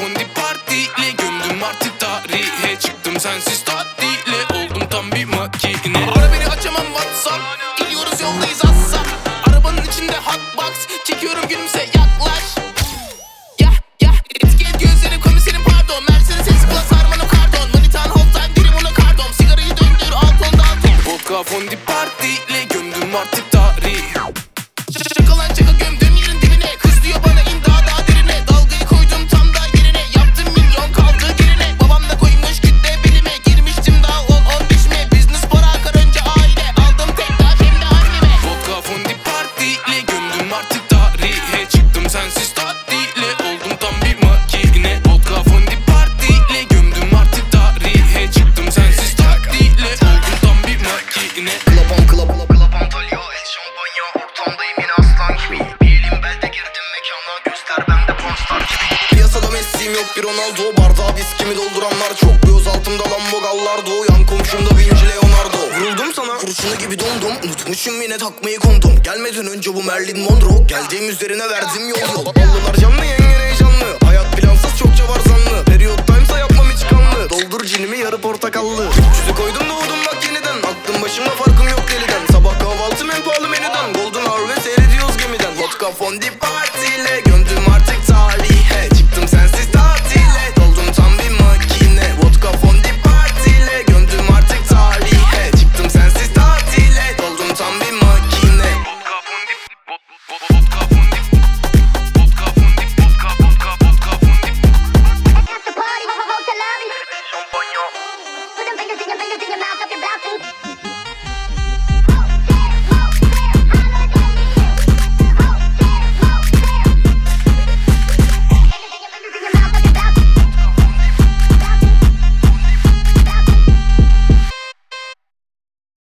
Fondi partiyle gömdüm artık tarihe. Çıktım sensiz tatile, oldum tam bir makine. Ara beni açamam WhatsApp, gidiyoruz yoldayız assa. Arabanın içinde hotbox, çekiyorum gülümse yaklaş. Etiket gözlerim komiserim pardon. Mercedes S-Class Armano Kardon. Manitan hold time dirim ona kardon. Sigarayı döndür Alton Dalton. Vodka Fondi partiyle gömdüm artık tarihe. Şakalan şaka gömdüm yerin dibine. Kız diyor bana in daha derine. Dalgayı koydum tam da yerine. Yaptım milyon kaldı gerine. Babam da koymuş kütle belime. Girmiştim daha 10-15'ime. Business para karınca aile. Aldım tek taş hem de anneme. Vodka Fondi partiyle gömdüm artık tarihe. Çıktım sensiz tatile, oldum tam bir makine. Vodka Fondi partiyle gömdüm artık tarihe. Çıktım sensiz tatile, oldum tam bir makine. Klap Antalya, el şampanya. Ortamdayım yine aslan gibi. Bir elim belde girdim mekana. Göster bende pornstar gibi. Piyasada Messi'm yok bir Ronaldo. Bardağı viskimi dolduranlar çok. Göz altımda Lambogallar doğu. Yan komşumda Vinci Leonardo. Vuruldum sana kurşunu gibi dondum. Unutmuşum yine takmayı kondum. Gelmeden önce bu Marilyn Monroe. Geldiğim üzerine verdim yol. Ballılar canlı yengen heyecanlı. Hayat plansız çokça var zanlı. Period time'sa yapmam hiç kanlı. Doldur cinimi yarı portakallı. 300'ü koydum doğdum bak yeniden. Aklım başımda farkı